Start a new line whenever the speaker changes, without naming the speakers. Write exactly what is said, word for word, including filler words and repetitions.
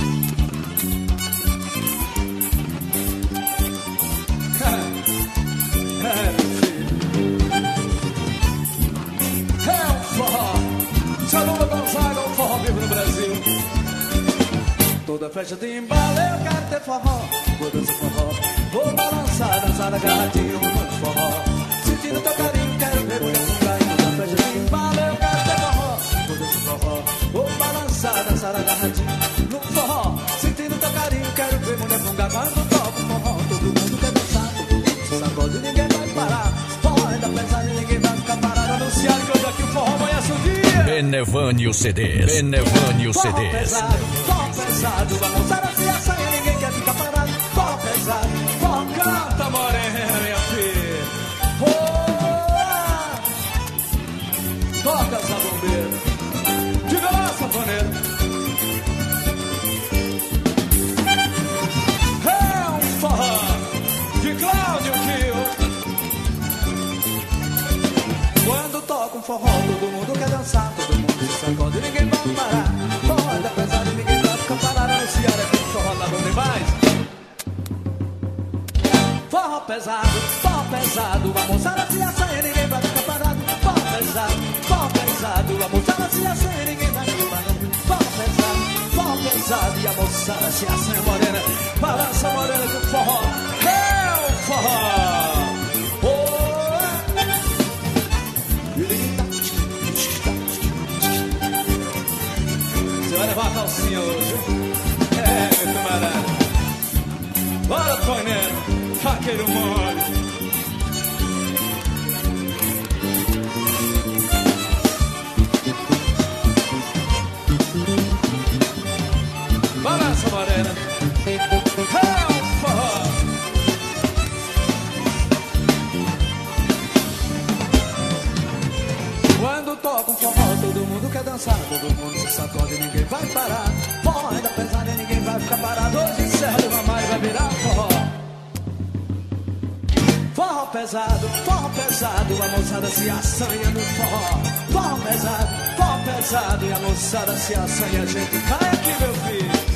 Toda festa de embalo eu quero ter forró. Vou dançar forró, vou balançar, dançar agarradinho no forró. Sentindo teu carinho, quero ver mulher com carinho. Toda festa de embalo eu quero ter forró. Vou dançar forró, vou balançar, dançar agarradinho no forró. Sentindo teu carinho, quero ver mulher com quando toco forró. Todo mundo quer dançar, todo mundo se sacode, ninguém vai parar. Forró é da pesada e ninguém vai ficar parado. Anunciar que hoje aqui o forró amanhece o dia.
Benevânio C Ds, Benevânio C
Forró
Ds.
pesado, forró pesado, a moçada se assanha, ninguém quer ficar parado. Forró pesado, forró canta morena, minha filha. Oh, toca essa bombeira, diga lá, sanfoneiro. É um forró de Cláudio Kio. Quando toca um forró, todo mundo quer dançar, todo mundo se sacode, ninguém vai parar. Forró é da pesada e ninguém vai ficar parado. Anunciar aqui o forró tá bom demais. Forró pesado, forró pesado, a moçada se assanha, ninguém vai ficar parado. Forró pesado, forró pesado, a moçada se assanha, ninguém vai ficar parado. Forró pesado, forró pesado, e a moçada se assanha, morena, balança morena do forró. É o forró. Você vai levar a calcinha hoje. É, meu camarada. Bora, Tonero, vaqueiro mole. Balança, morena. É o forró. Quando toca um forró, todo mundo quer dançar, todo mundo se sacode, ninguém vai parar. Forró ainda pesado e ninguém vai ficar parado. Hoje encerra o mamãe vai virar forró. Forró pesado, forró pesado, a moçada se assanha no forró. Forró pesado, forró pesado, e a moçada se assanha, a gente cai aqui, meu filho.